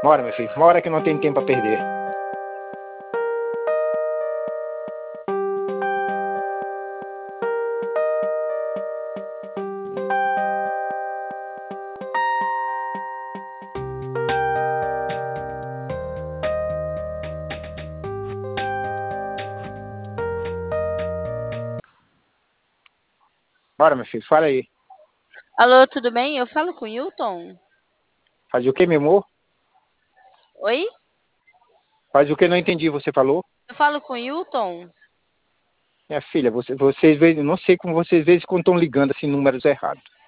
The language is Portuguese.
Bora, meu filho. Bora que não tem tempo a perder. Bora, meu filho. Fala aí. Alô, tudo bem? Eu falo com o Hilton? Faz o que, meu amor? Oi? Faz o que? Não entendi. Você falou? Eu falo com o Hilton? Minha filha, vocês não sei como vocês vezes quando estão ligando assim números errados.